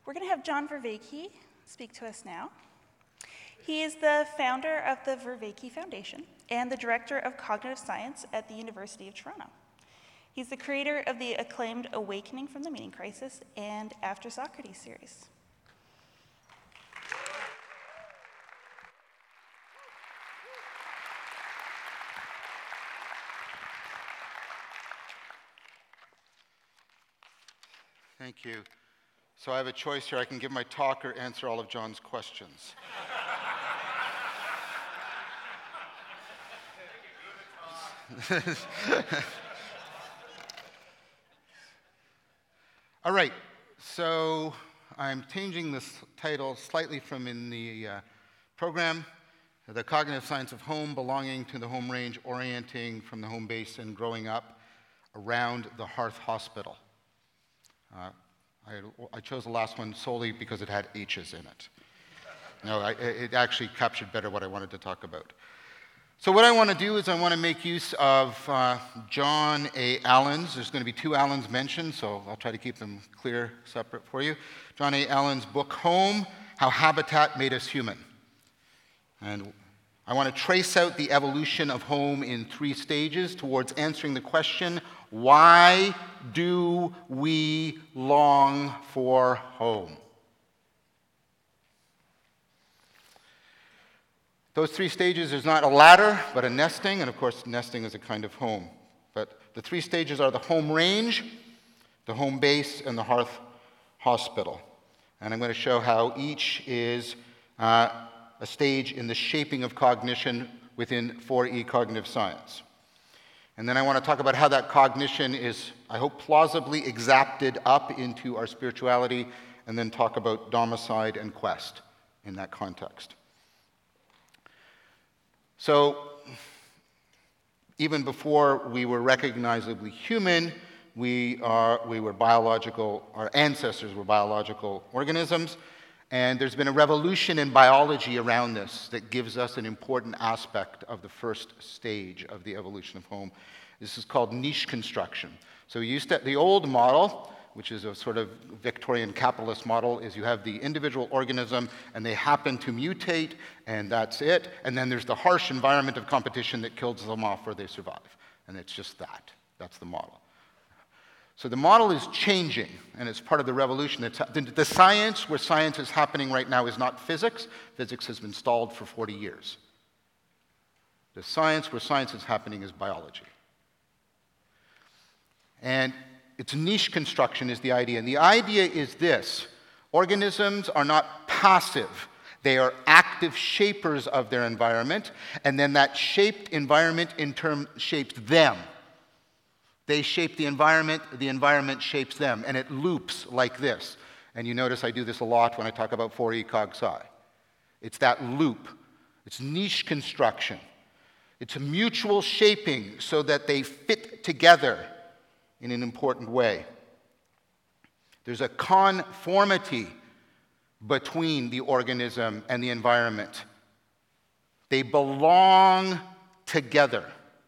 We're going to have John Vervaeke speak to us now. He is the founder of the Vervaeke Foundation and the director of cognitive science at the University of Toronto. He's the creator of the acclaimed Awakening from the Meaning Crisis and After Socrates series. Thank you. So I have a choice here. I can give my talk or answer all of John's questions. All right, so I'm changing this title slightly from in the program, The Cognitive Science of Home, Belonging to the Home Range, Orienting from the Home Base and Growing Up Around the Hearth Hospital. I chose the last one solely because it had H's in it. No, it actually captured better what I wanted to talk about. So what I want to do is I want to make use of John A. Allen's. There's going to be two Allens mentioned, so I'll try to keep them clear, separate for you. John A. Allen's book, Home, How Habitat Made Us Human. And I want to trace out the evolution of home in 3 stages towards answering the question, why do we long for home? Those 3 stages is not a ladder, but a nesting, and of course nesting is a kind of home. But the 3 stages are the home range, the home base, and the hearth hospital. And I'm going to show how each is a stage in the shaping of cognition within 4E cognitive science. And then I want to talk about how that cognition is, I hope, plausibly exapted up into our spirituality, and then talk about domicide and quest in that context. So, even before we were recognizably human, we were biological, our ancestors were biological organisms, and there's been a revolution in biology around this that gives us an important aspect of the first stage of the evolution of home. This is called niche construction. So the old model, which is a sort of Victorian capitalist model, is you have the individual organism and they happen to mutate and that's it. And then there's the harsh environment of competition that kills them off or they survive. And it's just that. That's the model. So the model is changing, and it's part of the revolution. The science where science is happening right now is not physics. Physics has been stalled for 40 years. The science where science is happening is biology. And it's niche construction is the idea. And the idea is this. Organisms are not passive. They are active shapers of their environment, and then that shaped environment in turn shapes them. They shape the environment shapes them, and it loops like this. And you notice I do this a lot when I talk about 4E Cog Sci. It's that loop. It's niche construction. It's a mutual shaping so that they fit together in an important way. There's a conformity between the organism and the environment. They belong together.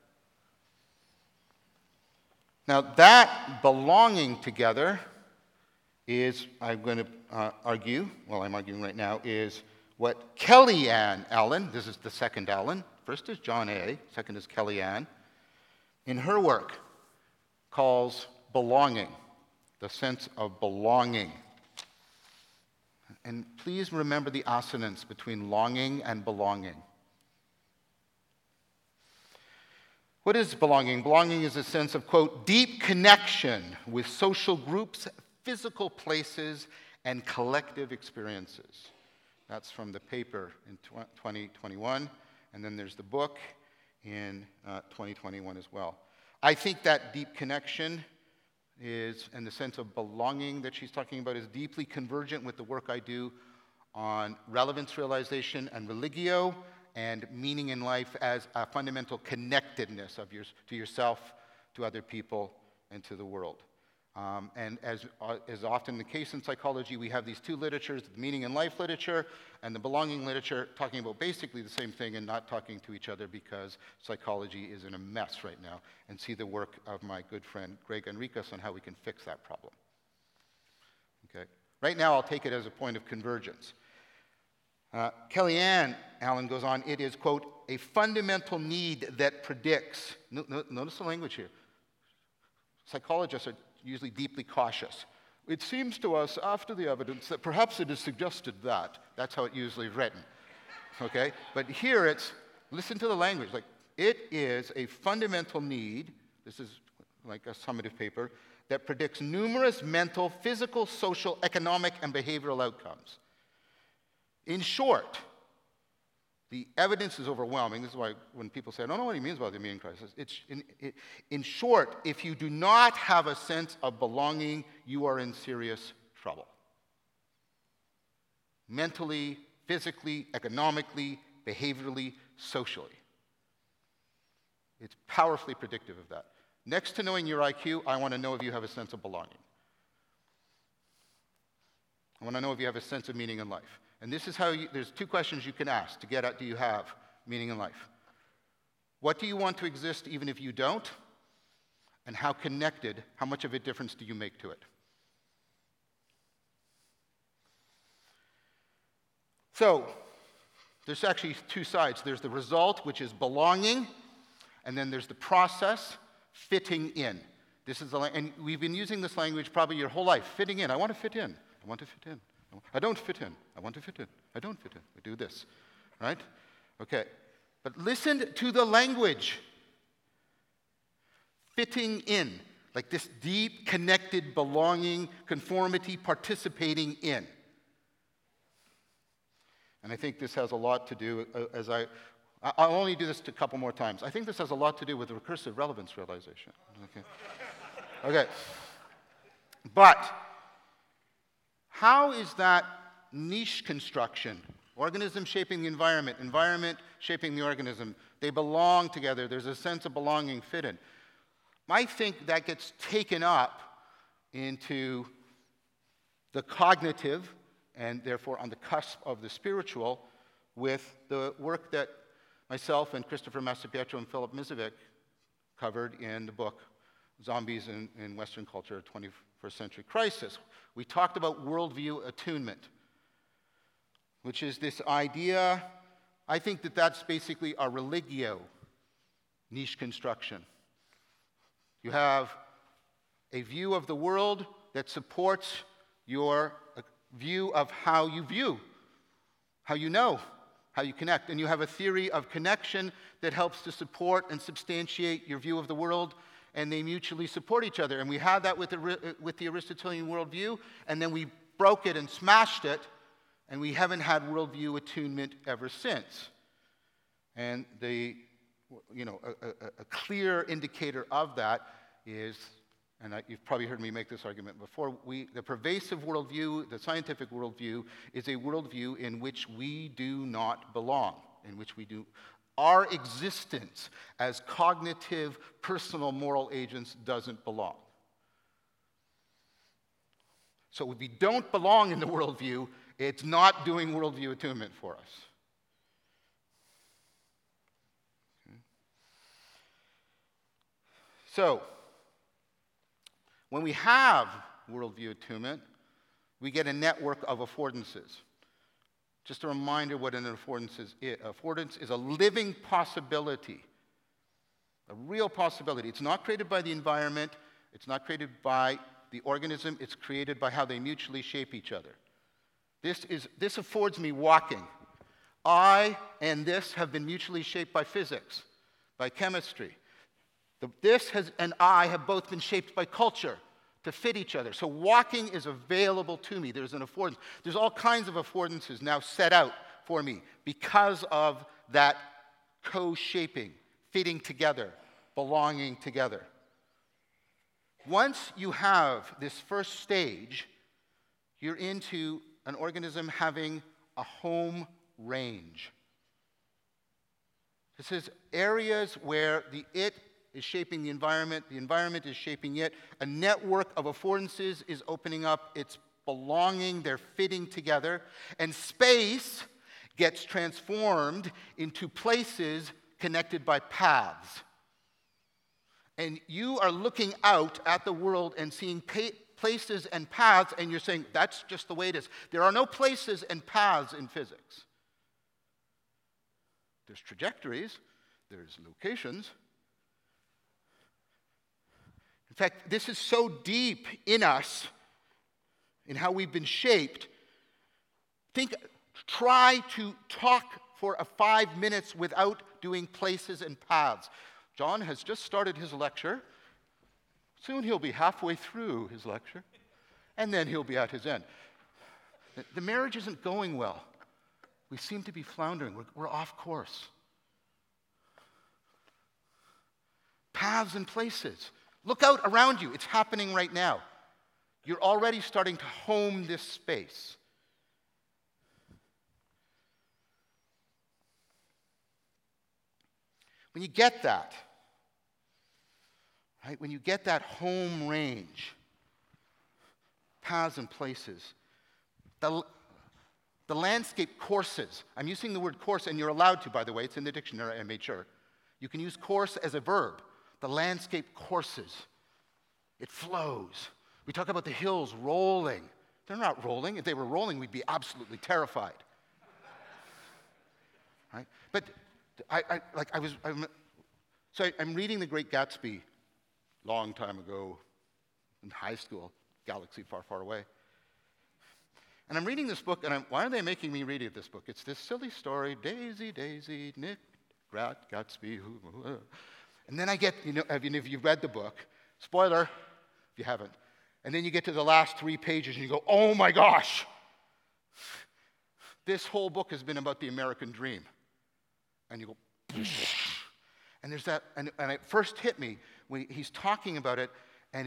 Now, that belonging together is, I'm going to argue, well, I'm arguing right now, is what Kellyanne Allen, this is the second Allen, first is John A., second is Kellyanne, in her work calls belonging, the sense of belonging. And please remember the assonance between longing and belonging. What is belonging? Belonging is a sense of, quote, deep connection with social groups, physical places, and collective experiences. That's from the paper in 2021, and then there's the book in 2021 as well. I think that deep connection is, and the sense of belonging that she's talking about, is deeply convergent with the work I do on relevance realization and religio, and meaning in life as a fundamental connectedness of to yourself, to other people, and to the world. And as is often the case in psychology, we have these two literatures, the meaning in life literature and the belonging literature, talking about basically the same thing and not talking to each other because psychology is in a mess right now. And see the work of my good friend Greg Enriquez on how we can fix that problem. Okay. Right now, I'll take it as a point of convergence. Kellyanne Allen goes on, it is, quote, a fundamental need that predicts, notice the language here. Psychologists are usually deeply cautious. It seems to us after the evidence that perhaps it is suggested that. That's how it usually is written. Okay? But here it's, listen to the language, like, it is a fundamental need, this is like a summative paper, that predicts numerous mental, physical, social, economic, and behavioral outcomes. In short, the evidence is overwhelming. This is why when people say, I don't know what he means by the immune crisis. In short, if you do not have a sense of belonging, you are in serious trouble. Mentally, physically, economically, behaviorally, socially. It's powerfully predictive of that. Next to knowing your IQ, I want to know if you have a sense of belonging. I want to know if you have a sense of meaning in life. And this is how there's two questions you can ask to get at, do you have meaning in life? What do you want to exist even if you don't? And how connected, how much of a difference do you make to it? So, there's actually two sides. There's the result, which is belonging, and then there's the process, fitting in. This is and we've been using this language probably your whole life, fitting in. I want to fit in. I want to fit in. I don't fit in. I want to fit in. I don't fit in. We do this, right? Okay. But listen to the language. Fitting in, like this deep, connected, belonging, conformity, participating in. And I think this has a lot to do, I'll only do this a couple more times. I think this has a lot to do with recursive relevance realization. Okay. But how is that niche construction, organism shaping the environment shaping the organism, they belong together, there's a sense of belonging, fit in. I think that gets taken up into the cognitive and therefore on the cusp of the spiritual with the work that myself and Christopher Massapietro and Philip Mizovic covered in the book Zombies in Western Culture, a 21st Century Crisis. We talked about worldview attunement, which is this idea, I think that that's basically a religio niche construction. You have a view of the world that supports your view of how you view, how you know, how you connect. And you have a theory of connection that helps to support and substantiate your view of the world, and they mutually support each other. And we had that with the Aristotelian worldview, and then we broke it and smashed it, and we haven't had worldview attunement ever since. And a clear indicator of that is, and you've probably heard me make this argument before, the pervasive worldview, the scientific worldview, is a worldview in which we do not belong, in which we do. Our existence as cognitive, personal, moral agents doesn't belong. So if we don't belong in the worldview, it's not doing worldview attunement for us. Okay. So, when we have worldview attunement, we get a network of affordances. Just a reminder what an affordance is. Affordance is a living possibility, a real possibility. It's not created by the environment. It's not created by the organism. It's created by how they mutually shape each other. This affords me walking. I and this have been mutually shaped by physics, by chemistry. This and I have both been shaped by culture to fit each other. So walking is available to me. There's an affordance. There's all kinds of affordances now set out for me because of that co-shaping, fitting together, belonging together. Once you have this first stage, you're into an organism having a home range. This is areas where the it is shaping the environment is shaping it. A network of affordances is opening up, it's belonging, they're fitting together, and space gets transformed into places connected by paths. And you are looking out at the world and seeing places and paths, and you're saying that's just the way it is. There are no places and paths in physics. There's trajectories, there's locations. In fact, this is so deep in us, in how we've been shaped. Try to talk for 5 minutes without doing places and paths. John has just started his lecture. Soon he'll be halfway through his lecture, and then he'll be at his end. The marriage isn't going well. We seem to be floundering. We're off course. Paths and places. Look out around you. It's happening right now. You're already starting to home this space. When you get that, right? When you get that home range, paths and places, the landscape courses. I'm using the word course, and you're allowed to, by the way. It's in the dictionary, I made sure. You can use course as a verb. The landscape courses. It flows. We talk about the hills rolling. They're not rolling. If they were rolling, we'd be absolutely terrified. Right? But I'm reading The Great Gatsby long time ago in high school, Galaxy Far, Far Away. And I'm reading this book, and why are they making me read this book? It's this silly story, Daisy, Daisy, Nick, Gatsby. And then I get, if you've read the book, spoiler, if you haven't, and then you get to the last 3 pages and you go, oh my gosh, this whole book has been about the American dream. And you go, and there's that, and it first hit me when he's talking about it, and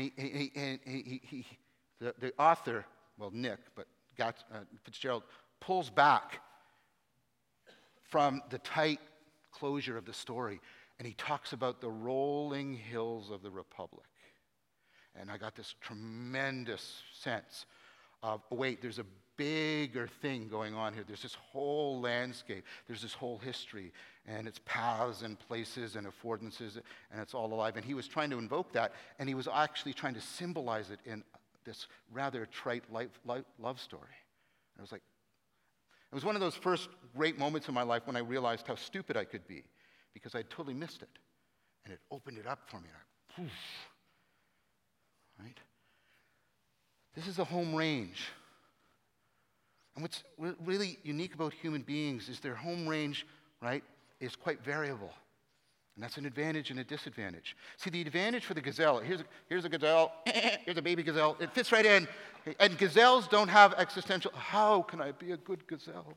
the author, well, Nick, but Fitzgerald, pulls back from the tight closure of the story, and he talks about the rolling hills of the Republic. And I got this tremendous sense of, oh, wait, there's a bigger thing going on here. There's this whole landscape. There's this whole history. And it's paths and places and affordances, and it's all alive. And he was trying to invoke that, and he was actually trying to symbolize it in this rather trite love story. And I was like, it was one of those first great moments in my life when I realized how stupid I could be, because I'd totally missed it. And it opened it up for me. And right? This is a home range. And what's really unique about human beings is their home range, right, is quite variable. And that's an advantage and a disadvantage. See, the advantage for the gazelle, here's a gazelle, here's a baby gazelle, it fits right in. And gazelles don't have existential, how can I be a good gazelle?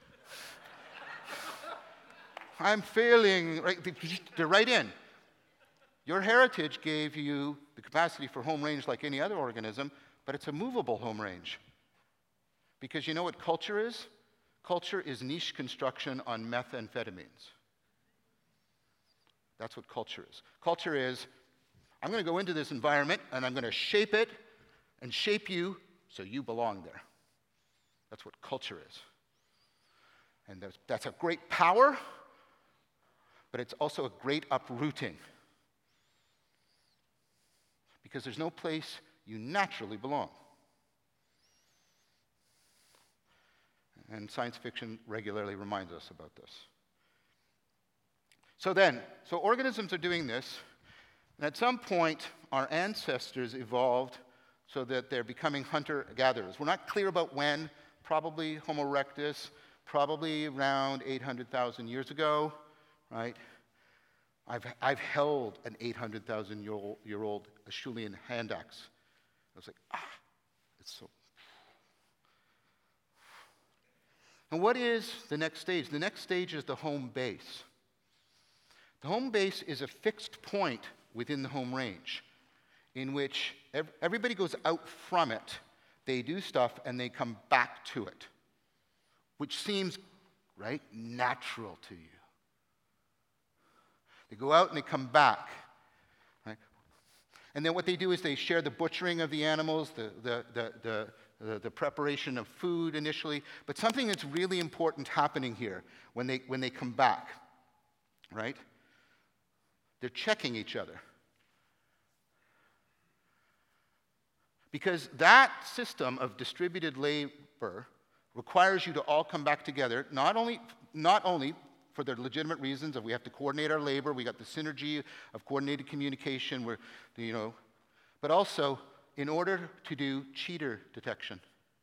I'm failing, right? They're right in. Your heritage gave you the capacity for home range like any other organism, but it's a movable home range. Because you know what culture is? Culture is niche construction on methamphetamines. That's what culture is. Culture is, I'm going to go into this environment and I'm going to shape it and shape you so you belong there. That's what culture is. And that's a great power, but it's also a great uprooting. Because there's no place you naturally belong. And science fiction regularly reminds us about this. So organisms are doing this, and at some point, our ancestors evolved so that they're becoming hunter-gatherers. We're not clear about when, probably Homo erectus, probably around 800,000 years ago, right? I've held an 800,000-year-old Acheulean hand axe. I was like, it's so. And what is the next stage? The next stage is the home base. The home base is a fixed point within the home range in which everybody goes out from it, they do stuff, and they come back to it, which seems, right, natural to you. They go out and they come back, right? And then what they do is they share the butchering of the animals, the preparation of food initially, but something that's really important happening here when they come back, right? They're checking each other. Because that system of distributed labor requires you to all come back together, not only for the legitimate reasons of we have to coordinate our labor, we got the synergy of coordinated communication, but also in order to do cheater detection.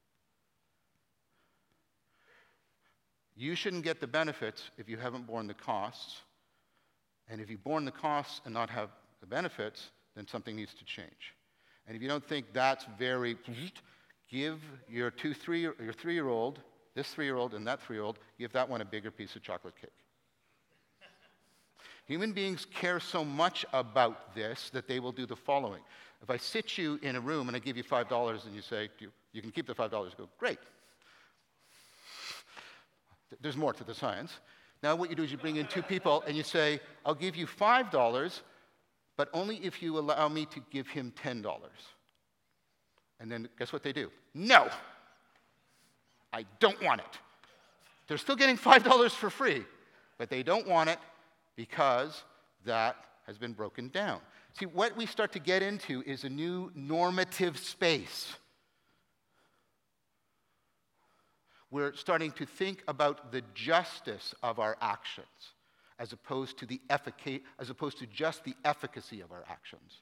You shouldn't get the benefits if you haven't borne the costs. And if you've borne the costs and not have the benefits, then something needs to change. And if you don't think that's very, give your 3-year-old, this 3-year-old and that 3-year-old, give that one a bigger piece of chocolate cake. Human beings care so much about this that they will do the following. If I sit you in a room and I give you $5 and you say, you can keep the $5, you go, great. There's more to the science. Now what you do is you bring in 2 people and you say, I'll give you $5, but only if you allow me to give him $10. And then guess what they do? No, I don't want it. They're still getting $5 for free, but they don't want it because that has been broken down. See, what we start to get into is a new normative space. We're starting to think about the justice of our actions as opposed to just the efficacy of our actions.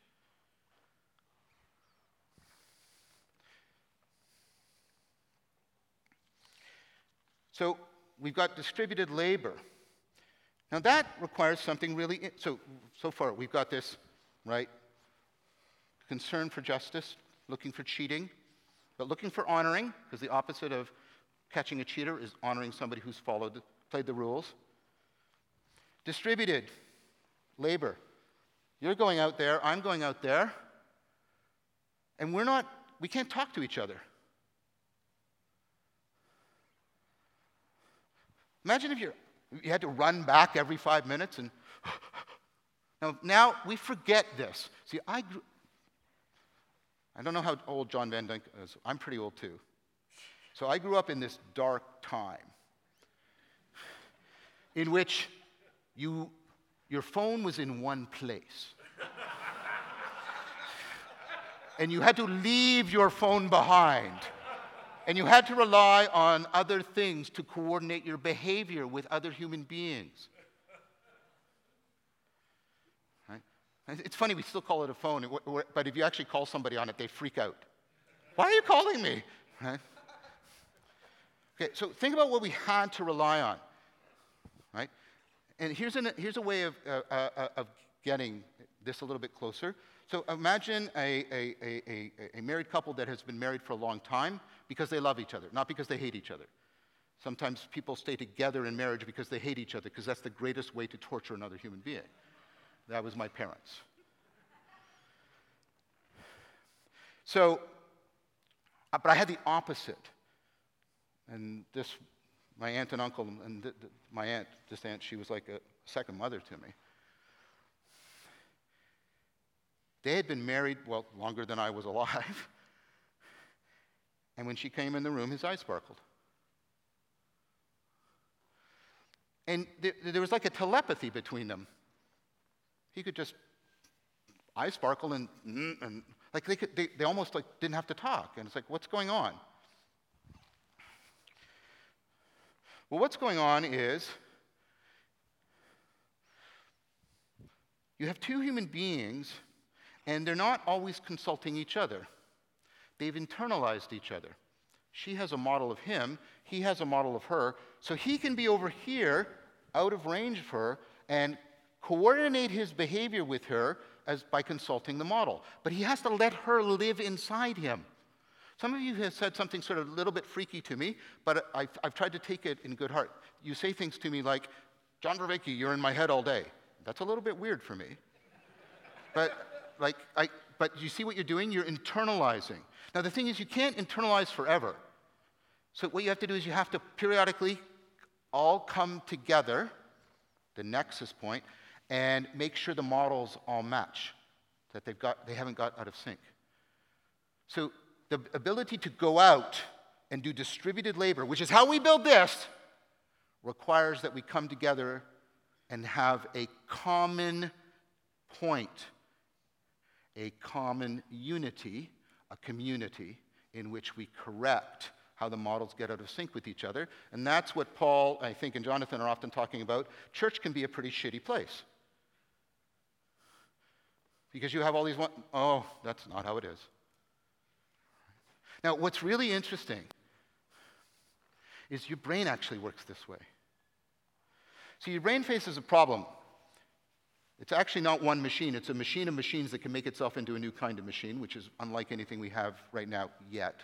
So we've got distributed labor. Now that requires something really, so far we've got this, right? Concern for justice, looking for cheating, but looking for honoring, because the opposite of catching a cheater is honoring somebody who's played the rules. Distributed labor. You're going out there, I'm going out there, and we can't talk to each other. Imagine if you had to run back every 5 minutes and now we forget this. See, I don't know how old John Van Dyke is. I'm pretty old too. So I grew up in this dark time in which your phone was in one place. And you had to leave your phone behind. And you had to rely on other things to coordinate your behavior with other human beings. Right? It's funny, we still call it a phone, but if you actually call somebody on it, they freak out. Why are you calling me? Right? Okay, so think about what we had to rely on. Right? And here's a way of getting this a little bit closer. So imagine a married couple that has been married for a long time because they love each other, not because they hate each other. Sometimes people stay together in marriage because they hate each other, because that's the greatest way to torture another human being. That was my parents. So, but I had the opposite. And my aunt and uncle, and my aunt, this aunt, she was like a second mother to me. They had been married, well, longer than I was alive. And when she came in the room, his eyes sparkled. And there was like a telepathy between them. He could just eyes sparkle and like they almost like didn't have to talk. And it's like, what's going on? Well, what's going on is you have 2 human beings, and they're not always consulting each other. They've internalized each other. She has a model of him, he has a model of her, so he can be over here, out of range of her, and coordinate his behavior with her by consulting the model. But he has to let her live inside him. Some of you have said something sort of a little bit freaky to me, but I've tried to take it in good heart. You say things to me like, John Vervaeke, you're in my head all day. That's a little bit weird for me. But you see what you're doing? You're internalizing. Now the thing is, you can't internalize forever. So what you have to do is you have to periodically all come together, the nexus point, and make sure the models all match, that they haven't got out of sync. So the ability to go out and do distributed labor, which is how we build this, requires that we come together and have a common point, a common unity a community in which we correct how the models get out of sync with each other. And that's what Paul, I think, and Jonathan are often talking about. Church can be a pretty shitty place. Because you have all these oh, that's not how it is. Now, what's really interesting is your brain actually works this way. So your brain faces a problem. It's actually not one machine. It's a machine of machines that can make itself into a new kind of machine, which is unlike anything we have right now yet.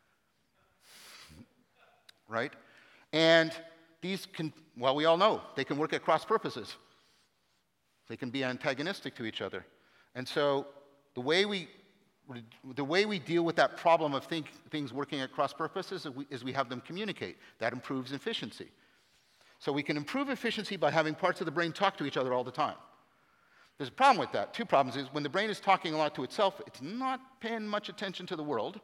Right? And these can, well, we all know, they can work at cross purposes. They can be antagonistic to each other. And so the way we deal with that problem of things working at cross purposes is we have them communicate. That improves efficiency. So we can improve efficiency by having parts of the brain talk to each other all the time. There's a problem with that. Two problems is when the brain is talking a lot to itself, it's not paying much attention to the world.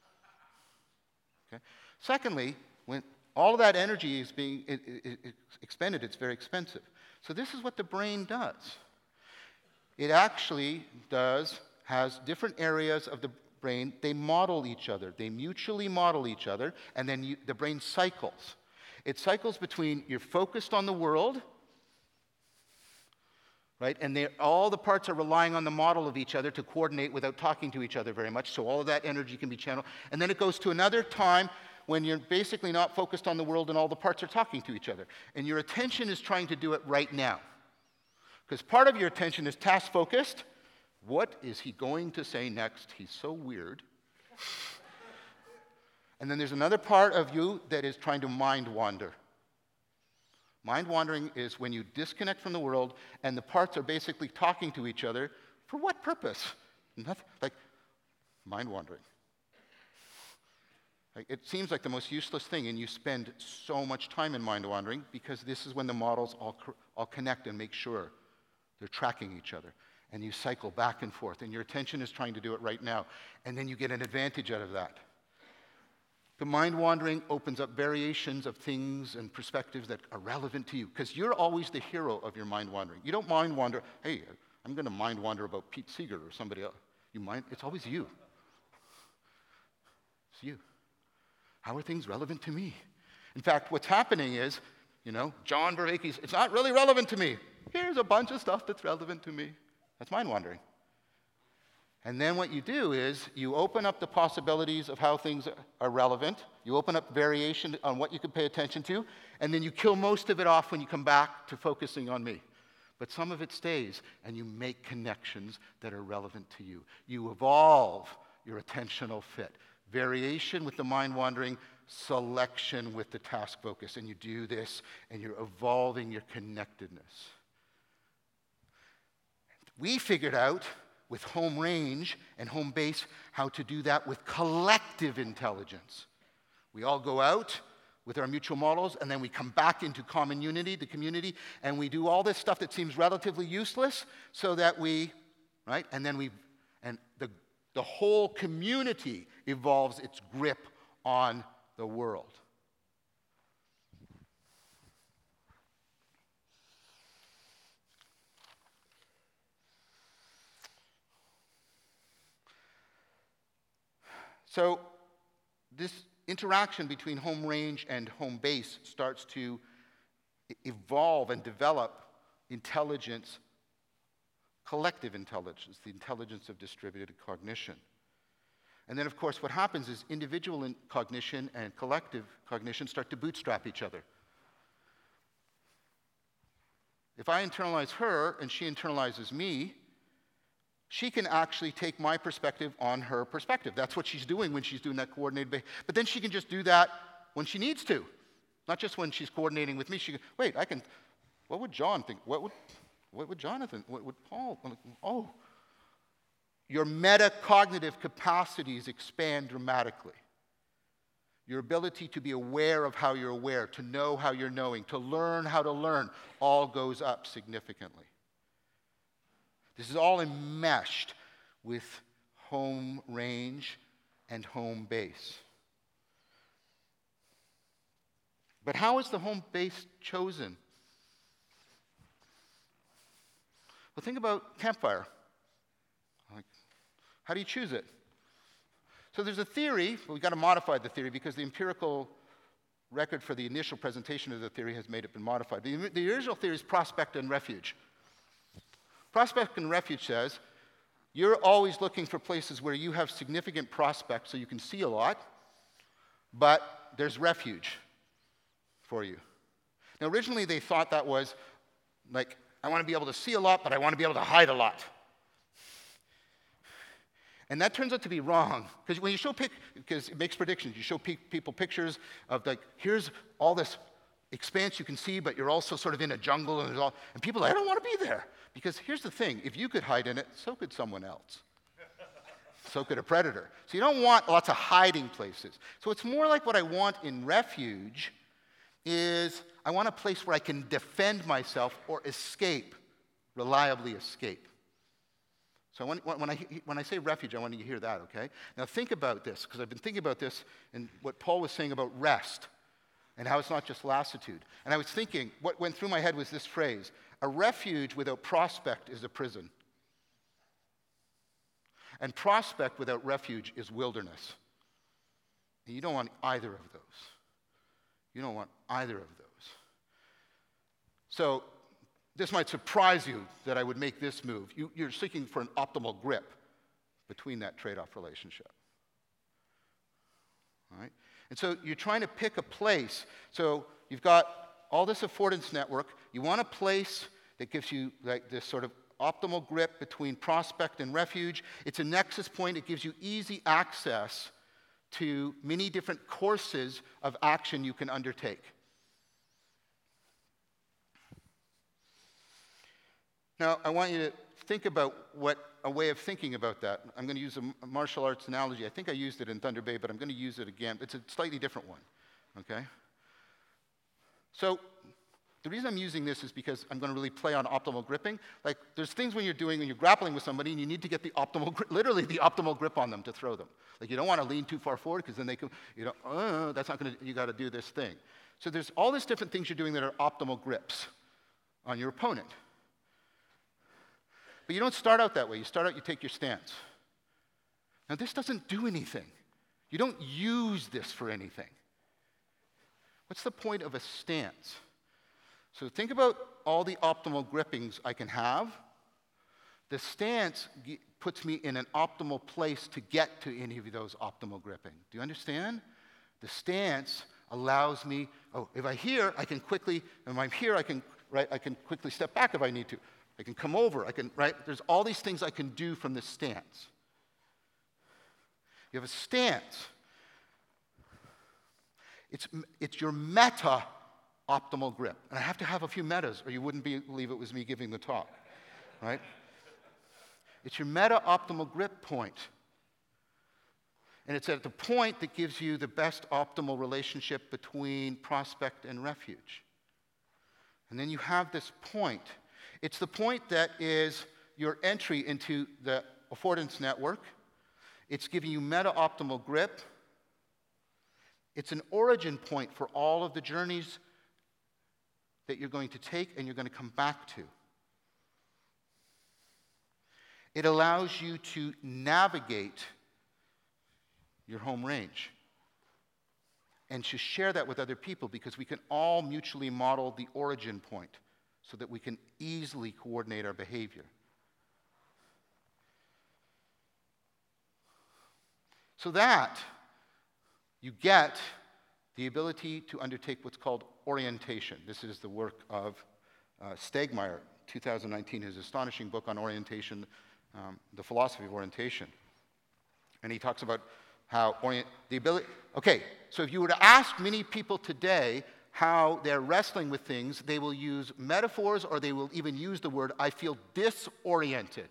Okay? Secondly, when all of that energy is being expended, it's very expensive. So this is what the brain does. It actually has different areas of the brain. They model each other. They mutually model each other, and then the brain cycles. It cycles between you're focused on the world, right? And all the parts are relying on the model of each other to coordinate without talking to each other very much, so all of that energy can be channeled. And then it goes to another time when you're basically not focused on the world and all the parts are talking to each other. And your attention is trying to do it right now. Because part of your attention is task-focused. What is he going to say next? He's so weird. And then there's another part of you that is trying to mind wander. Mind wandering is when you disconnect from the world and the parts are basically talking to each other. For what purpose? Nothing, like mind wandering. It seems like the most useless thing, and you spend so much time in mind wandering because this is when the models all connect and make sure they're tracking each other. And you cycle back and forth, and your attention is trying to do it right now. And then you get an advantage out of that. The mind wandering opens up variations of things and perspectives that are relevant to you, because you're always the hero of your mind wandering. You don't mind wander, hey, I'm going to mind wander about Pete Seeger or somebody else. It's always you. It's you. How are things relevant to me? In fact, what's happening is, John Vervaeke's, it's not really relevant to me. Here's a bunch of stuff that's relevant to me. That's mind wandering. And then what you do is you open up the possibilities of how things are relevant. You open up variation on what you can pay attention to, and then you kill most of it off when you come back to focusing on me. But some of it stays, and you make connections that are relevant to you. You evolve your attentional fit. Variation with the mind wandering, selection with the task focus. And you do this, and you're evolving your connectedness. We figured out with home range and home base how to do that with collective intelligence. We all go out with our mutual models, and then we come back into common unity, the community, and we do all this stuff that seems relatively useless so that right? And then the whole community evolves its grip on the world. So this interaction between home range and home base starts to evolve and develop intelligence, collective intelligence, the intelligence of distributed cognition. And then, of course, what happens is individual cognition and collective cognition start to bootstrap each other. If I internalize her and she internalizes me, she can actually take my perspective on her perspective. That's what she's doing when she's doing that coordinated behavior. But then she can just do that when she needs to, not just when she's coordinating with me. She can, wait, what would John think? What would Jonathan? What would Paul? Oh. Your metacognitive capacities expand dramatically. Your ability to be aware of how you're aware, to know how you're knowing, to learn how to learn, all goes up significantly. This is all enmeshed with home range and home base. But how is the home base chosen? Well, think about campfire. How do you choose it? So there's a theory, but we've got to modify the theory because the empirical record for the initial presentation of the theory has made it been modified. The original theory is prospect and refuge. Prospect and refuge says you're always looking for places where you have significant prospects so you can see a lot, but there's refuge for you. Now, originally they thought that was like, I want to be able to see a lot, but I want to be able to hide a lot. And that turns out to be wrong, because when you show because it makes predictions. You show people pictures of like, here's all this expanse you can see, but you're also sort of in a jungle, and people are like, I don't want to be there. Because here's the thing, if you could hide in it, so could someone else. So could a predator. So you don't want lots of hiding places. So it's more like what I want in refuge is I want a place where I can defend myself or escape, reliably escape. So when I say refuge, I want you to hear that, okay? Now think about this, because I've been thinking about this and what Paul was saying about rest and how it's not just lassitude. And I was thinking, what went through my head was this phrase, a refuge without prospect is a prison. And prospect without refuge is wilderness. And you don't want either of those. You don't want either of those. So this might surprise you that I would make this move. You're seeking for an optimal grip between that trade-off relationship. All right? And so you're trying to pick a place. So you've got all this affordance network. You want a place that gives you like this sort of optimal grip between prospect and refuge. It's a nexus point. It gives you easy access to many different courses of action you can undertake. Now, I want you to think about a way of thinking about that. I'm going to use a martial arts analogy. I think I used it in Thunder Bay, but I'm going to use it again. It's a slightly different one, okay? So the reason I'm using this is because I'm going to really play on optimal gripping. Like, there's things when you're grappling with somebody, and you need to get the optimal grip, literally the optimal grip on them to throw them. Like, you don't want to lean too far forward, because then they can, that's not going to, you got to do this thing. So there's all these different things you're doing that are optimal grips on your opponent. But you don't start out that way. You start out, you take your stance. Now, this doesn't do anything. You don't use this for anything. What's the point of a stance? So think about all the optimal grippings I can have. The stance puts me in an optimal place to get to any of those optimal gripping. Do you understand? The stance allows me, if I'm here, I can quickly step back if I need to. I can come over, There's all these things I can do from this stance. You have a stance. It's your meta optimal grip. And I have to have a few metas, or you wouldn't believe it was me giving the talk, right? It's your meta optimal grip point. And it's at the point that gives you the best optimal relationship between prospect and refuge. And then you have this point. It's the point that is your entry into the affordance network. It's giving you meta-optimal grip. It's an origin point for all of the journeys that you're going to take and you're going to come back to. It allows you to navigate your home range and to share that with other people, because we can all mutually model the origin point so that we can easily coordinate our behavior. So that you get the ability to undertake what's called orientation. This is the work of Stegmaier, 2019, his astonishing book on orientation, the philosophy of orientation. And he talks about how so if you were to ask many people today how they're wrestling with things, they will use metaphors, or they will even use the word, I feel disoriented.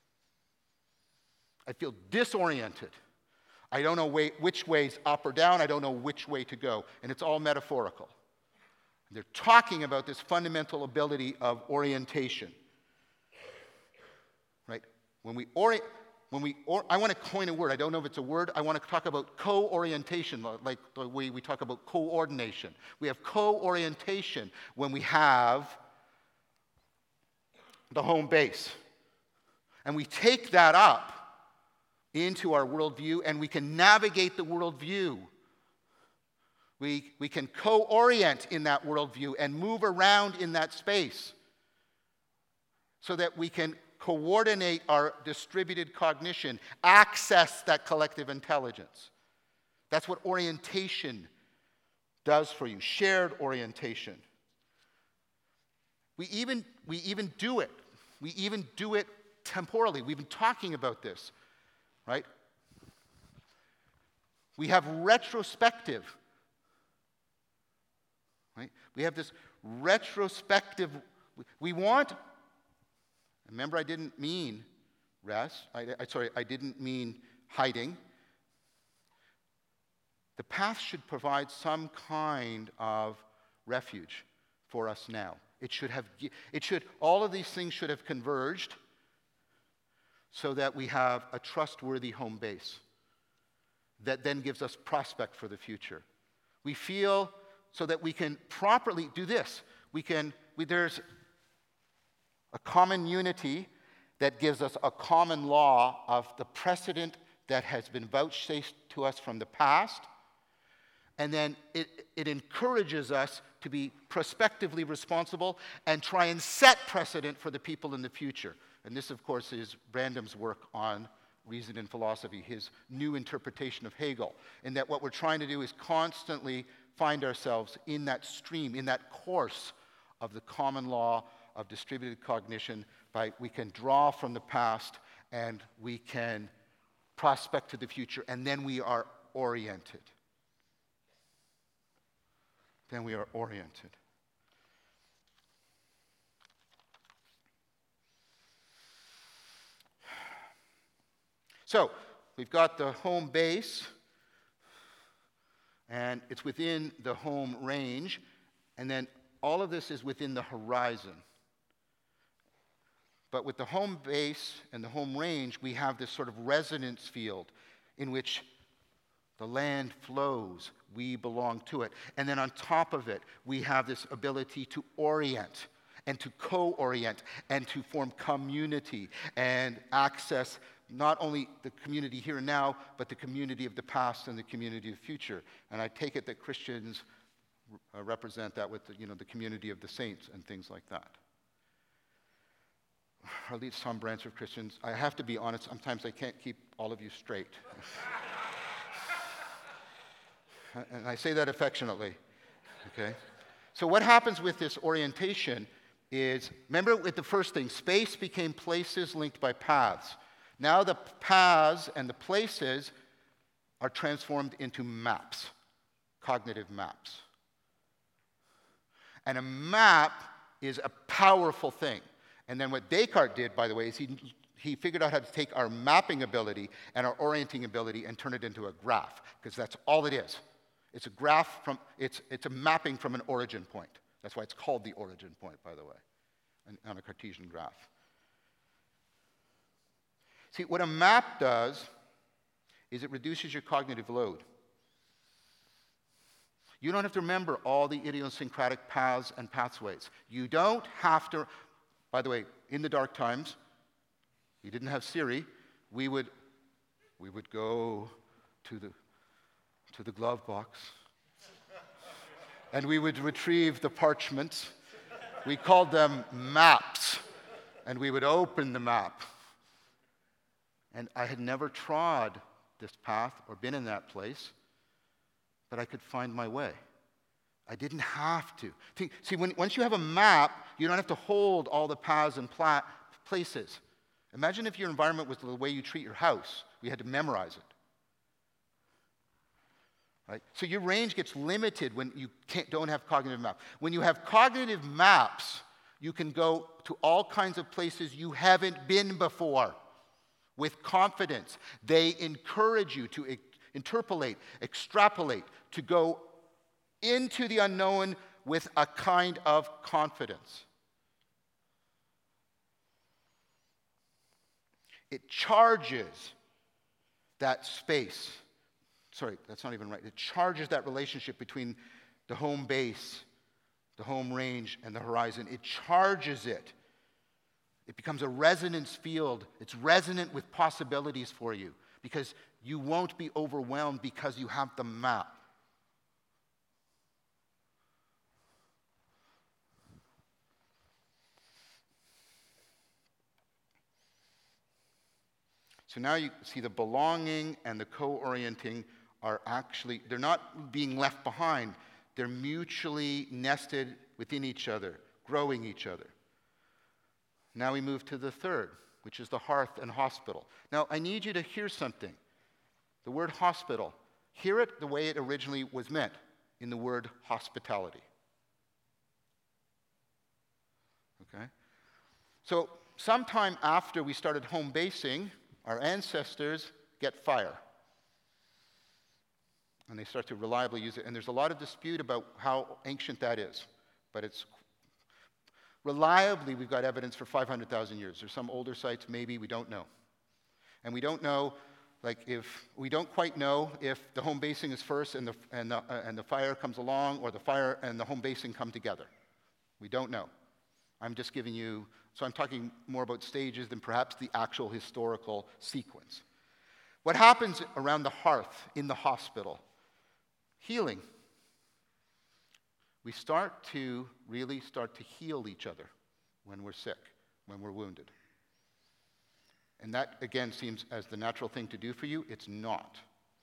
I feel disoriented. I don't know which way's up or down. I don't know which way to go. And it's all metaphorical. They're talking about this fundamental ability of orientation. Right? I want to coin a word. I don't know if it's a word. I want to talk about co-orientation, like the way we talk about coordination. We have co-orientation when we have the home base. And we take that up into our worldview, and we can navigate the worldview. We can co-orient in that worldview and move around in that space so that we can coordinate our distributed cognition, access that collective intelligence. That's what orientation does for you, shared orientation. We even do it. We even do it temporally. We've been talking about this, right? We have retrospective, right? We have this retrospective, we want, remember I didn't mean rest, I didn't mean hiding. The path should provide some kind of refuge for us now. All of these things should have converged so that we have a trustworthy home base that then gives us prospect for the future. We feel so that we can properly do this. There's a common unity that gives us a common law of the precedent that has been vouchsafed to us from the past. And then it encourages us to be prospectively responsible and try and set precedent for the people in the future. And this, of course, is Brandam's work on reason and philosophy, his new interpretation of Hegel, in that what we're trying to do is constantly find ourselves in that stream, in that course of the common law of distributed cognition. We can draw from the past and we can prospect to the future, and then we are oriented. Then we are oriented. So, we've got the home base, and it's within the home range, and then all of this is within the horizon. But with the home base and the home range, we have this sort of resonance field in which the land flows, we belong to it. And then on top of it, we have this ability to orient and to co-orient and to form community and access not only the community here and now, but the community of the past and the community of the future. And I take it that Christians represent that with the community of the saints and things like that. Or at least some branch of Christians. I have to be honest, sometimes I can't keep all of you straight. And I say that affectionately, okay? So what happens with this orientation is, remember with the first thing, space became places linked by paths. Now the paths and the places are transformed into maps, cognitive maps. And a map is a powerful thing. And then what Descartes did, by the way, is he figured out how to take our mapping ability and our orienting ability and turn it into a graph, because that's all it is. It's a graph it's a mapping from an origin point. That's why it's called the origin point, by the way, on a Cartesian graph. See, what a map does is it reduces your cognitive load. You don't have to remember all the idiosyncratic paths and pathways. You don't have to, by the way, in the dark times, we didn't have Siri, we would go to the glove box and we would retrieve the parchments. We called them maps, and we would open the map. And I had never trod this path or been in that place, but I could find my way. I didn't have to. See, once you have a map, you don't have to hold all the paths and places. Imagine if your environment was the way you treat your house. We had to memorize it. Right? So your range gets limited when you don't have cognitive maps. When you have cognitive maps, you can go to all kinds of places you haven't been before with confidence. They encourage you to interpolate, extrapolate, to go into the unknown with a kind of confidence. It charges that space. Sorry, that's not even right. It charges that relationship between the home base, the home range, and the horizon. It charges it. It becomes a resonance field. It's resonant with possibilities for you. because you won't be overwhelmed because you have the map. So now you see the belonging and the co-orienting are actually, they're not being left behind. They're mutually nested within each other, growing each other. Now we move to the third, which is the hearth and hospital. Now I need you to hear something. The word hospital, hear it the way it originally was meant, in the word hospitality. Okay? So sometime after we started home basing, our ancestors get fire. And they start to reliably use it. And there's a lot of dispute about how ancient that is. But it's reliably, we've got evidence for 500,000 years. There's some older sites, maybe, we don't know. And we don't know, we don't quite know if the home basing is first and the fire comes along, or the fire and the home basing come together. We don't know. I'm just giving you, so I'm talking more about stages than perhaps the actual historical sequence. What happens around the hearth in the hospital? Healing. We really start to heal each other when we're sick, when we're wounded. And that, again, seems as the natural thing to do for you. It's not,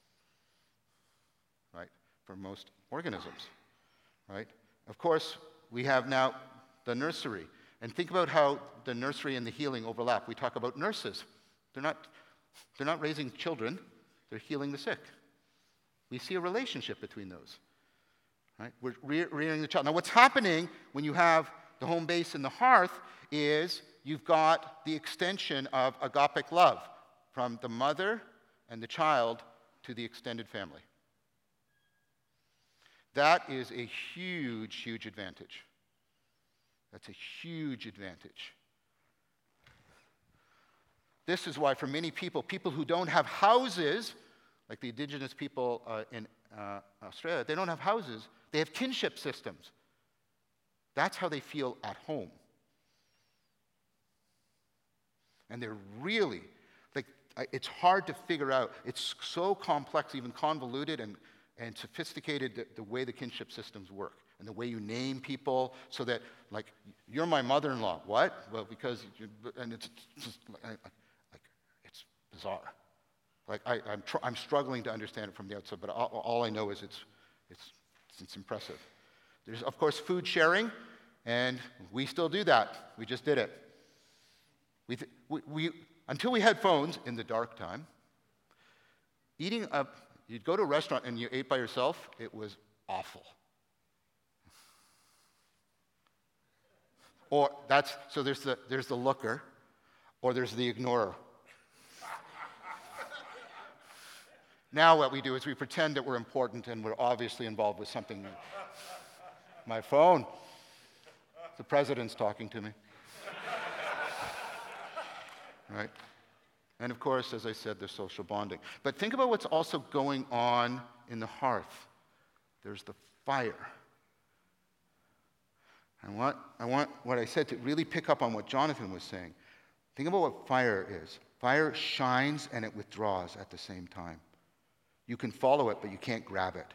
right, for most organisms, right? Of course, we have now the nursery. And think about how the nursery and the healing overlap. We talk about nurses. They're not raising children. They're healing the sick. We see a relationship between those. Right? We're rearing the child. Now, what's happening when you have the home base and the hearth is you've got the extension of agapic love from the mother and the child to the extended family. That is a huge, huge advantage. That's a huge advantage. This is why for many people who don't have houses, like the indigenous people in Australia, they don't have houses, they have kinship systems. That's how they feel at home. And they're really, it's hard to figure out. It's so complex, even convoluted and sophisticated, the way the kinship systems work. And the way you name people, so that, you're my mother-in-law. What? Well, because, and it's just, it's bizarre. I'm struggling to understand it from the outside, but all I know is it's impressive. There's, of course, food sharing, and we still do that. We just did it. Until we had phones in the dark time, you'd go to a restaurant and you ate by yourself, it was awful. So there's the looker, or there's the ignorer. Now what we do is we pretend that we're important and we're obviously involved with something. My phone. The president's talking to me. Right? And of course, as I said, there's social bonding. But think about what's also going on in the hearth. There's the fire. I want what I said to really pick up on what Jonathan was saying. Think about what fire is. Fire shines and it withdraws at the same time. You can follow it, but you can't grab it.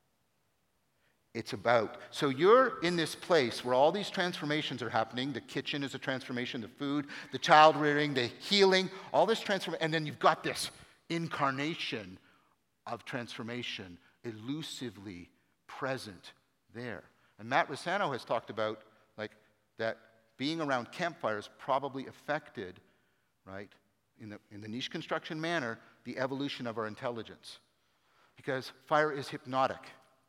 So you're in this place where all these transformations are happening. The kitchen is a transformation, the food, the child rearing, the healing, all this transformation. And then you've got this incarnation of transformation elusively present there. And Matt Rossano has talked about that being around campfires probably affected, right, in the niche construction manner, the evolution of our intelligence. Because fire is hypnotic.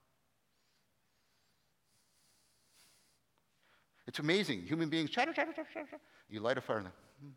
It's amazing. Human beings, chatter, chatter, chatter, chatter. You light a fire and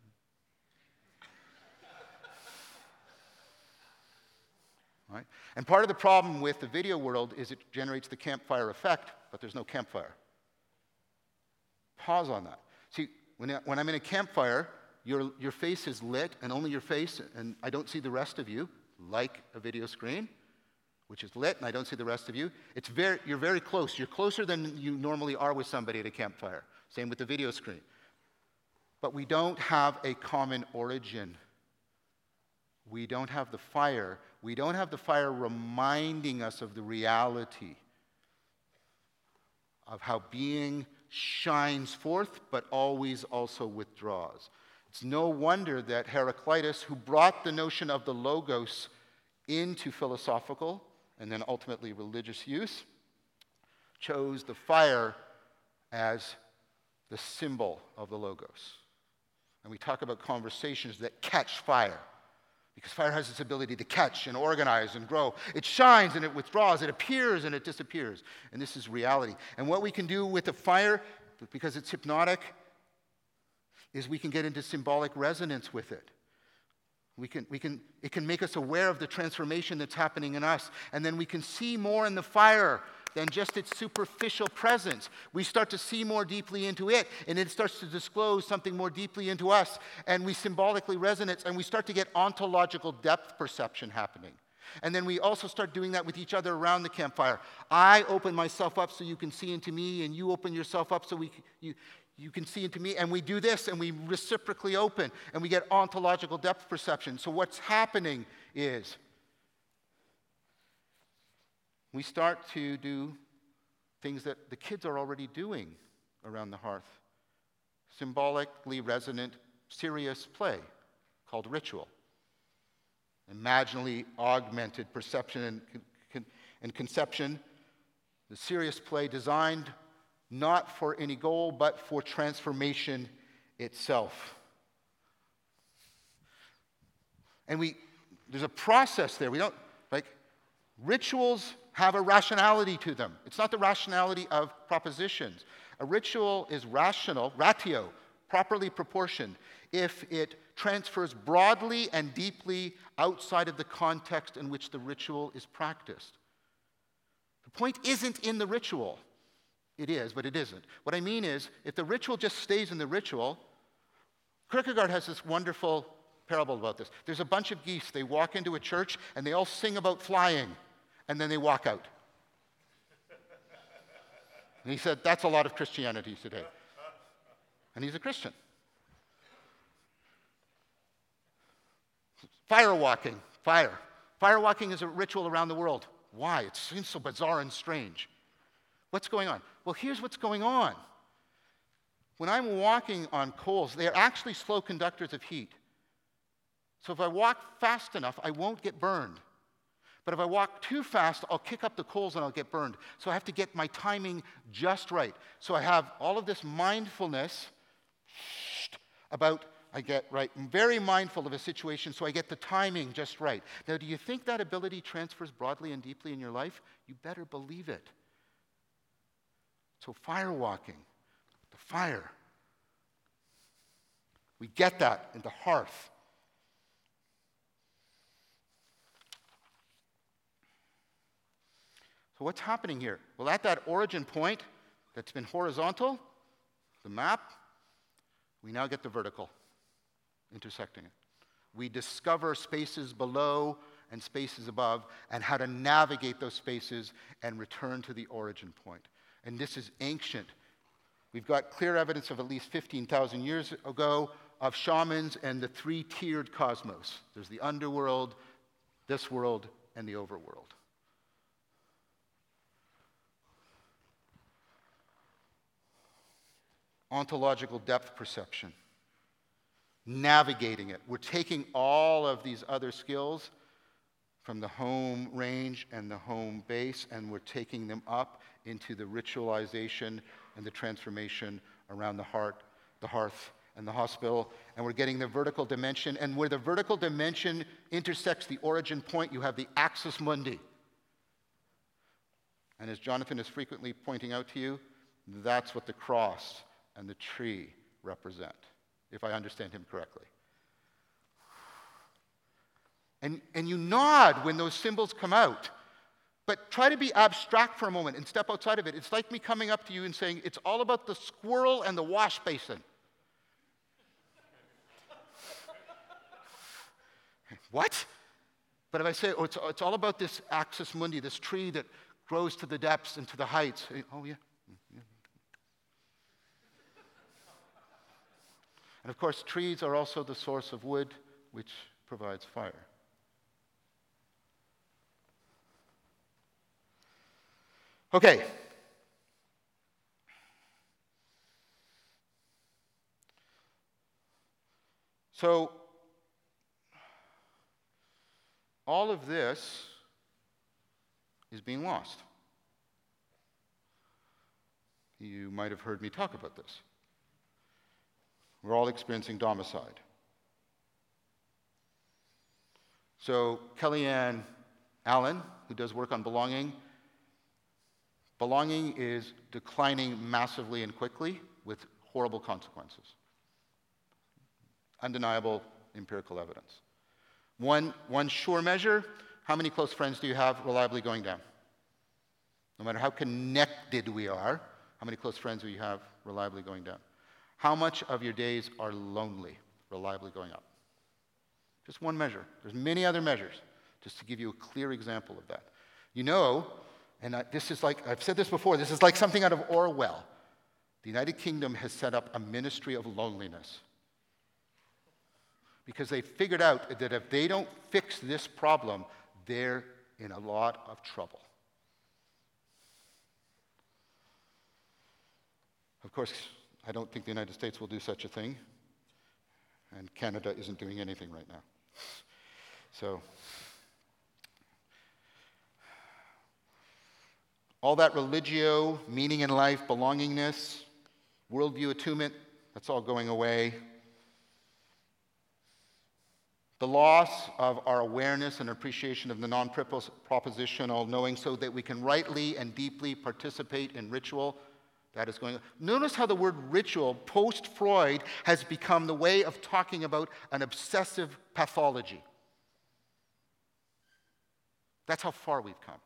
right? And part of the problem with the video world is it generates the campfire effect, but there's no campfire. Pause on that. See, when I'm in a campfire, your face is lit, and only your face, and I don't see the rest of you, like a video screen, which is lit, and I don't see the rest of you. You're very close. You're closer than you normally are with somebody at a campfire. Same with the video screen. But we don't have a common origin. we don't have the fire. We don't have the fire reminding us of the reality of how being shines forth, but always also withdraws. It's no wonder that Heraclitus, who brought the notion of the logos into philosophical and then ultimately religious use, chose the fire as the symbol of the logos. And we talk about conversations that catch fire, because fire has this ability to catch and organize and grow. It shines and it withdraws, it appears and it disappears. And this is reality. And what we can do with the fire, because it's hypnotic, is we can get into symbolic resonance with it. It can make us aware of the transformation that's happening in us. And then we can see more in the fire than just its superficial presence. We start to see more deeply into it, and it starts to disclose something more deeply into us, and we symbolically resonate, and we start to get ontological depth perception happening. And then we also start doing that with each other around the campfire. I open myself up so you can see into me, and you open yourself up so you can see into me, and we do this, and we reciprocally open, and we get ontological depth perception. So what's happening is we start to do things that the kids are already doing around the hearth. Symbolically resonant, serious play called ritual. Imaginally augmented perception and conception. The serious play designed not for any goal, but for transformation itself. And there's a process there. Rituals have a rationality to them. It's not the rationality of propositions. A ritual is rational, ratio, properly proportioned, if it transfers broadly and deeply outside of the context in which the ritual is practiced. The point isn't in the ritual. It is, but it isn't. What I mean is, if the ritual just stays in the ritual, Kierkegaard has this wonderful parable about this. There's a bunch of geese. They walk into a church, and they all sing about flying, and then they walk out. And he said, that's a lot of Christianity today. And he's a Christian. Fire walking. Fire. Fire walking is a ritual around the world. Why? It seems so bizarre and strange. What's going on? Well, here's what's going on. When I'm walking on coals, they're actually slow conductors of heat. So if I walk fast enough, I won't get burned. But if I walk too fast, I'll kick up the coals and I'll get burned. So I have to get my timing just right. So I have all of this mindfulness I get right. I'm very mindful of a situation, so I get the timing just right. Now, do you think that ability transfers broadly and deeply in your life? You better believe it. So fire walking, the fire. We get that in the hearth. So what's happening here? Well, at that origin point that's been horizontal, the map, we now get the vertical, intersecting it. We discover spaces below and spaces above and how to navigate those spaces and return to the origin point. And this is ancient. We've got clear evidence of at least 15,000 years ago of shamans and the three-tiered cosmos. There's the underworld, this world, and the overworld. Ontological depth perception. Navigating it. We're taking all of these other skills from the home range and the home base, and we're taking them up into the ritualization and the transformation around the hearth, and the hospital, and we're getting the vertical dimension. And where the vertical dimension intersects the origin point, you have the axis mundi. And as Jonathan is frequently pointing out to you, that's what the cross and the tree represent, if I understand him correctly. And you nod when those symbols come out, but try to be abstract for a moment and step outside of it. It's like me coming up to you and saying, it's all about the squirrel and the wash basin. What? But if I say, it's all about this axis mundi, this tree that grows to the depths and to the heights. Oh, yeah. And of course, trees are also the source of wood, which provides fire. Okay. So, all of this is being lost. You might have heard me talk about this. We're all experiencing domicide. So Kellyanne Allen, who does work on belonging is declining massively and quickly with horrible consequences. Undeniable empirical evidence. One sure measure, how many close friends do you have reliably going down? No matter how connected we are, how many close friends do you have reliably going down? How much of your days are lonely, reliably going up? Just one measure. There's many other measures, just to give you a clear example of that. You know, and this is like, I've said this before, this is like something out of Orwell. The United Kingdom has set up a ministry of loneliness. Because they figured out that if they don't fix this problem, they're in a lot of trouble. Of course, I don't think the United States will do such a thing, and Canada isn't doing anything right now. So, all that religio, meaning in life, belongingness, worldview attunement, that's all going away. The loss of our awareness and appreciation of the non-propositional knowing so that we can rightly and deeply participate in ritual, that is going on. Notice how the word ritual, post-Freud, has become the way of talking about an obsessive pathology. That's how far we've come.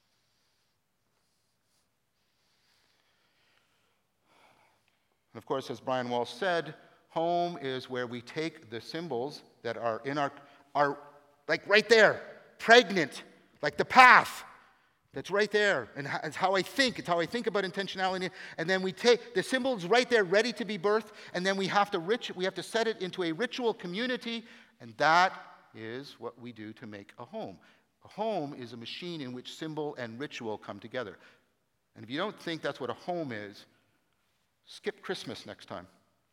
And of course, as Brian Walsh said, home is where we take the symbols that are in our like right there, pregnant, like the path that's right there. And it's how I think. It's how I think about intentionality. And then we take the symbols right there, ready to be birthed, and then we have to set it into a ritual community, and that is what we do to make a home. A home is a machine in which symbol and ritual come together. And if you don't think that's what a home is, skip Christmas next time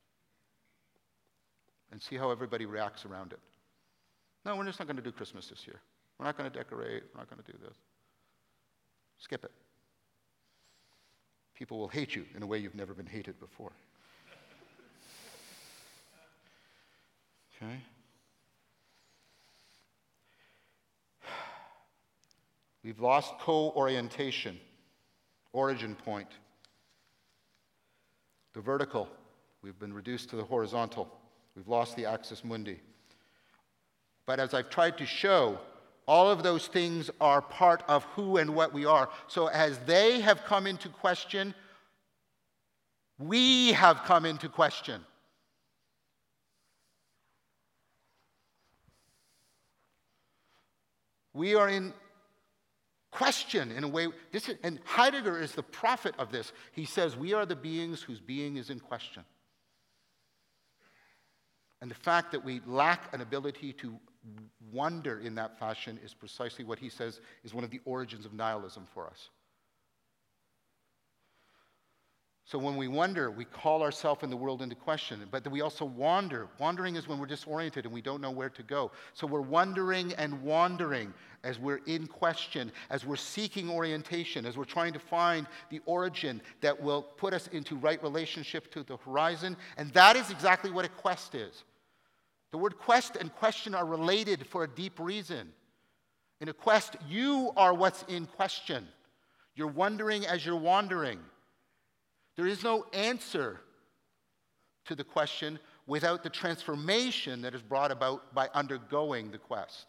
and see how everybody reacts around it. No, we're just not going to do Christmas this year. We're not going to decorate. We're not going to do this. Skip it. People will hate you in a way you've never been hated before. Okay? We've lost co-orientation, origin point. The vertical, we've been reduced to the horizontal. We've lost the axis mundi. But as I've tried to show, all of those things are part of who and what we are. So as they have come into question, we have come into question. We are in question in a way. And Heidegger is the prophet of this. He says, we are the beings whose being is in question. And the fact that we lack an ability to wonder in that fashion is precisely what he says is one of the origins of nihilism for us. So when we wonder, we call ourselves and the world into question, but then we also wander. Wandering is when we're disoriented and we don't know where to go. So we're wondering and wandering as we're in question, as we're seeking orientation, as we're trying to find the origin that will put us into right relationship to the horizon. And that is exactly what a quest is. The word quest and question are related for a deep reason. In a quest, you are what's in question. You're wondering as you're wandering. There is no answer to the question without the transformation that is brought about by undergoing the quest.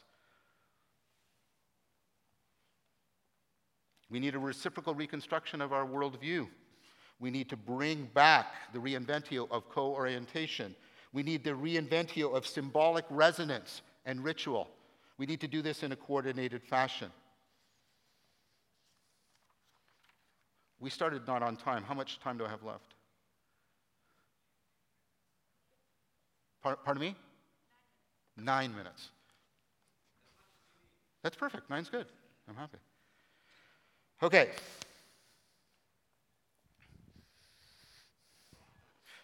We need a reciprocal reconstruction of our worldview. We need to bring back the reinventio of co-orientation. We need the reinventio of symbolic resonance and ritual. We need to do this in a coordinated fashion. We started not on time. How much time do I have left? Pardon me? 9 minutes. That's perfect. 9's good. I'm happy. Okay.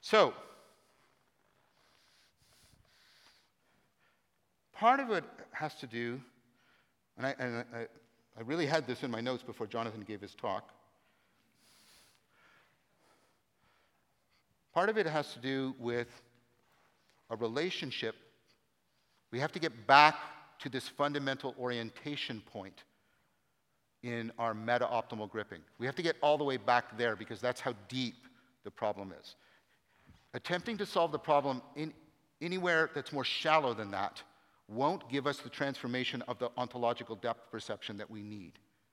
So, part of it has to do, and I really had this in my notes before Jonathan gave his talk. Part of it has to do with a relationship. We have to get back to this fundamental orientation point in our meta-optimal gripping. We have to get all the way back there because that's how deep the problem is. Attempting to solve the problem anywhere that's more shallow than that won't give us the transformation of the ontological depth perception that we need.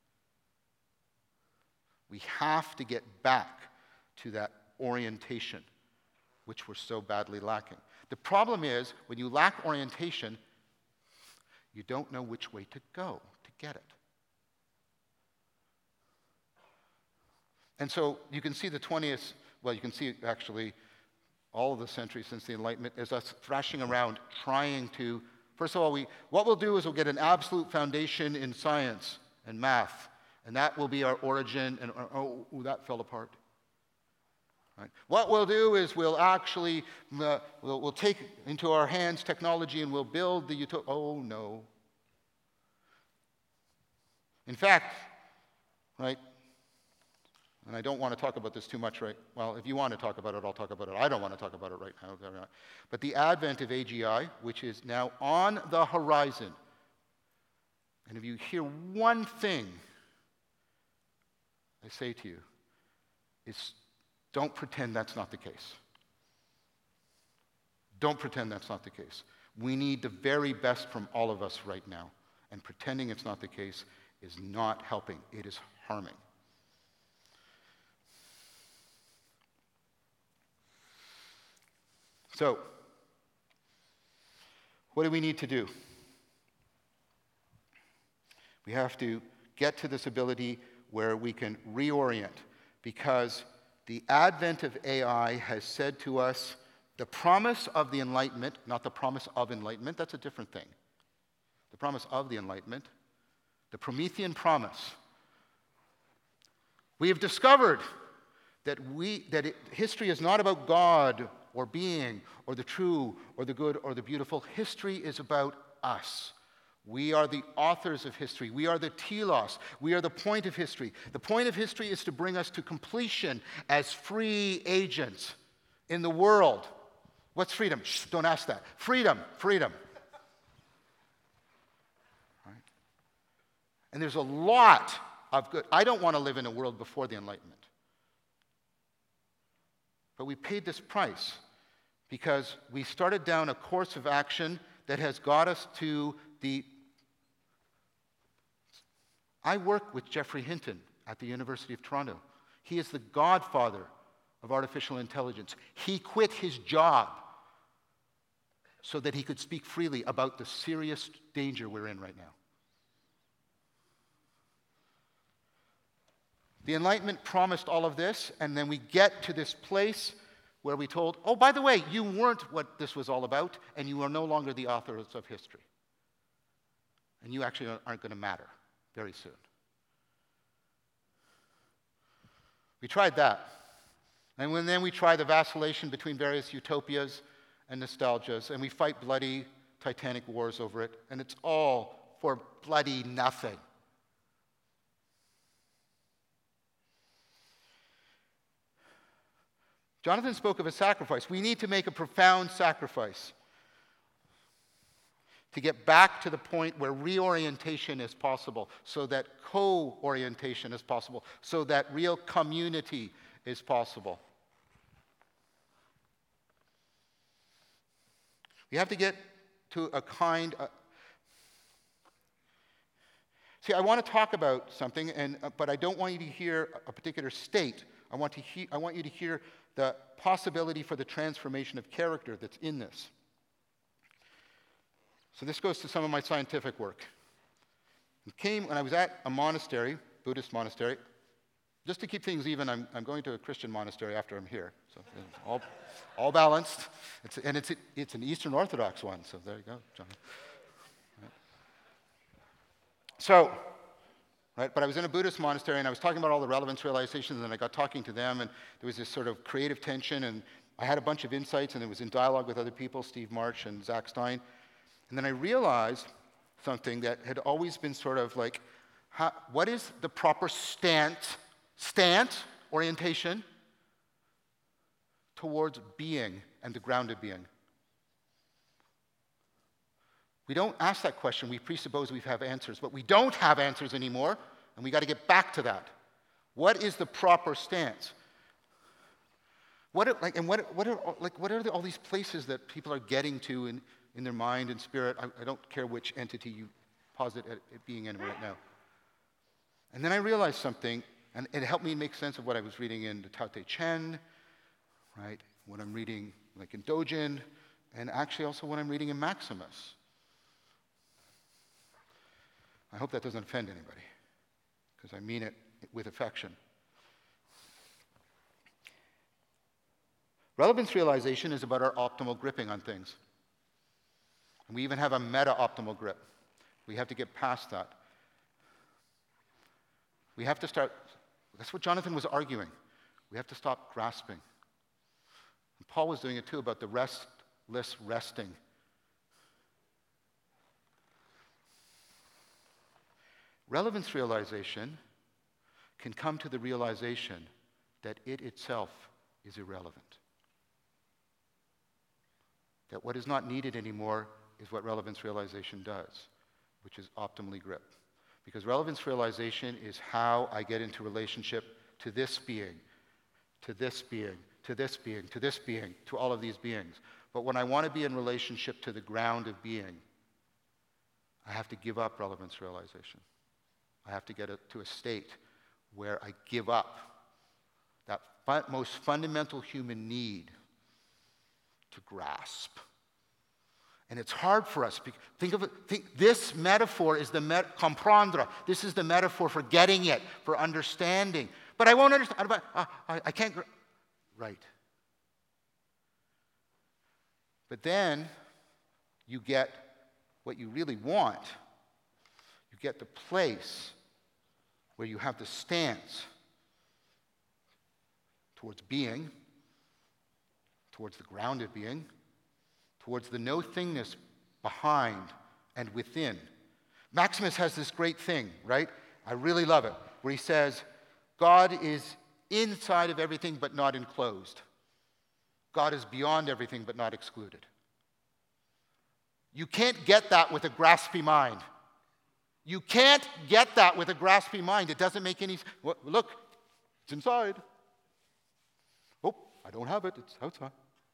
We have to get back to that orientation, which we're so badly lacking. The problem is, when you lack orientation, you don't know which way to go to get it. And so you can see the 20th, well, you can see actually all of the centuries since the Enlightenment is us thrashing around trying to, first of all, what we'll do is we'll get an absolute foundation in science and math, and that will be our origin, and that fell apart. Right. What we'll do is we'll actually, we'll take into our hands technology and we'll build the utopia. Oh, no. In fact, right, and I don't want to talk about this too much, right? Well, if you want to talk about it, I'll talk about it. I don't want to talk about it right now. But the advent of AGI, which is now on the horizon, and if you hear one thing I say to you, is don't pretend that's not the case. Don't pretend that's not the case. We need the very best from all of us right now, and pretending it's not the case is not helping. It is harming. So, what do we need to do? We have to get to this ability where we can reorient, because the advent of AI has said to us the promise of the Enlightenment, not the promise of enlightenment, that's a different thing. The promise of the Enlightenment, the Promethean promise. We have discovered that history is not about God or being or the true or the good or the beautiful. History is about us. We are the authors of history. We are the telos. We are the point of history. The point of history is to bring us to completion as free agents in the world. What's freedom? Shh, don't ask that. Freedom, freedom. Right? And there's a lot of good. I don't want to live in a world before the Enlightenment. But we paid this price because we started down a course of action that has got us to the... I work with Geoffrey Hinton at the University of Toronto. He is the godfather of artificial intelligence. He quit his job so that he could speak freely about the serious danger we're in right now. The Enlightenment promised all of this, and then we get to this place where we told, oh, by the way, you weren't what this was all about, and you are no longer the authors of history. And you actually aren't going to matter very soon. We tried that. And then we try the vacillation between various utopias and nostalgias, and we fight bloody titanic wars over it, and it's all for bloody nothing. Jonathan spoke of a sacrifice. We need to make a profound sacrifice to get back to the point where reorientation is possible, so that co-orientation is possible, so that real community is possible. We have to get to a kind of... See, I want to talk about something, but I don't want you to hear a particular state. I want you to hear the possibility for the transformation of character that's in this. So this goes to some of my scientific work. It came when I was at a monastery, Buddhist monastery. Just to keep things even, I'm going to a Christian monastery after I'm here. So it's all balanced. It's an Eastern Orthodox one, so there you go, John. Right. So, right, but I was in a Buddhist monastery, and I was talking about all the relevance realizations, and I got talking to them, and there was this sort of creative tension, and I had a bunch of insights, and it was in dialogue with other people, Steve March and Zach Stein. And then I realized something that had always been sort of like, what is the proper stance, orientation towards being and the ground of being? We don't ask that question. We presuppose we have answers, but we don't have answers anymore, and we got to get back to that. What is the proper stance? What are all these places that people are getting to in their mind and spirit? I don't care which entity you posit it being in right now. And then I realized something, and it helped me make sense of what I was reading in the Tao Te Ching, right? What I'm reading like in Dojin, and actually also what I'm reading in Maximus. I hope that doesn't offend anybody, because I mean it with affection. Relevance realization is about our optimal gripping on things. And we even have a meta-optimal grip. We have to get past that. We have to start, that's what Jonathan was arguing. We have to stop grasping. And Paul was doing it too about the restless resting. Relevance realization can come to the realization that it itself is irrelevant. That what is not needed anymore is what relevance realization does, which is optimally grip. Because relevance realization is how I get into relationship to this being, to this being, to this being, to this being, to all of these beings. But when I want to be in relationship to the ground of being, I have to give up relevance realization. I have to get to a state where I give up that most fundamental human need to grasp. And it's hard for us. Think of it. This metaphor is the comprendre. This is the metaphor for getting it, for understanding. But I won't understand. I can't. Right. But then you get what you really want. You get the place where you have the stance towards being, towards the grounded being, towards the no-thingness behind and within. Maximus has this great thing, right? I really love it, where he says, God is inside of everything but not enclosed. God is beyond everything but not excluded. You can't get that with a graspy mind. You can't get that with a graspy mind. It doesn't make any sense. Look, it's inside. Oh, I don't have it. It's outside.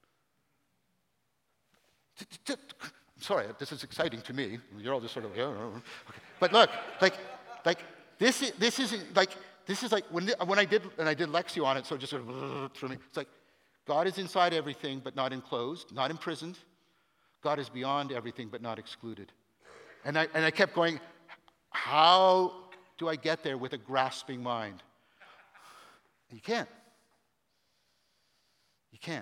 I'm sorry, this is exciting to me. You're all just sort of, yeah, okay. But look, this is like when I did Lexio on it, so just sort of for me. It's like God is inside everything but not enclosed, not imprisoned. God is beyond everything but not excluded. And I kept going, how do I get there with a grasping mind? You can't. You can't.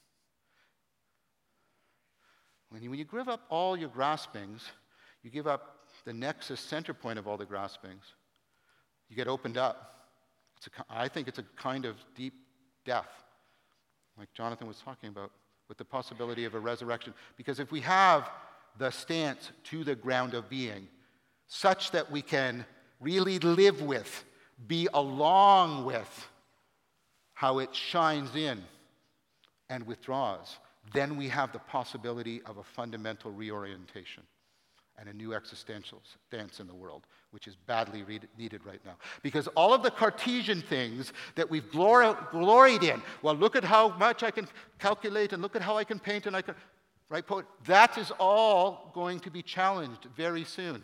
When you give up all your graspings, you give up the nexus center point of all the graspings, you get opened up. I think it's a kind of deep death, like Jonathan was talking about, with the possibility of a resurrection. Because if we have the stance to the ground of being, such that we can really live with, be along with how it shines in and withdraws, then we have the possibility of a fundamental reorientation and a new existential stance in the world, which is badly needed right now. Because all of the Cartesian things that we've gloried in, well, look at how much I can calculate, and look at how I can paint, and I can write poetry, that is all going to be challenged very soon.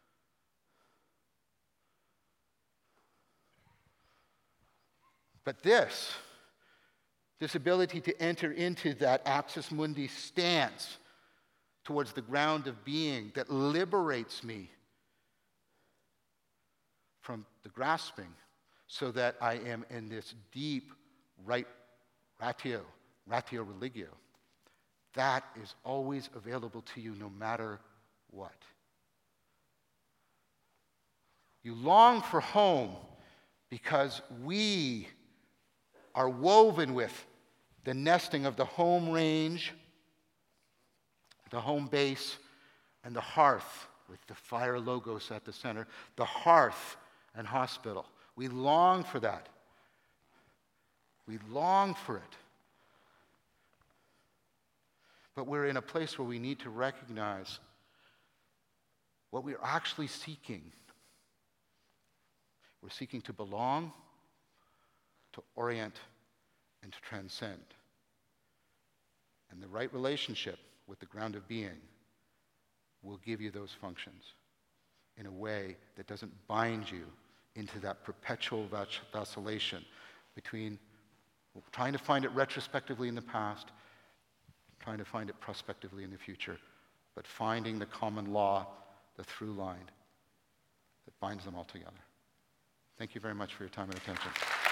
But this ability to enter into that axis mundi stance towards the ground of being that liberates me from the grasping, so that I am in this deep right ratio religio, that is always available to you no matter what. You long for home because we are woven with the nesting of the home range, the home base, and the hearth with the fire logos at the center, the hearth and hospital. We long for that. We long for it. But we're in a place where we need to recognize what we're actually seeking. We're seeking to belong, to orient, and to transcend. And the right relationship with the ground of being will give you those functions in a way that doesn't bind you into that perpetual vacillation between trying to find it retrospectively in the past, trying to find it prospectively in the future, but finding the common law, the through line that binds them all together. Thank you very much for your time and attention.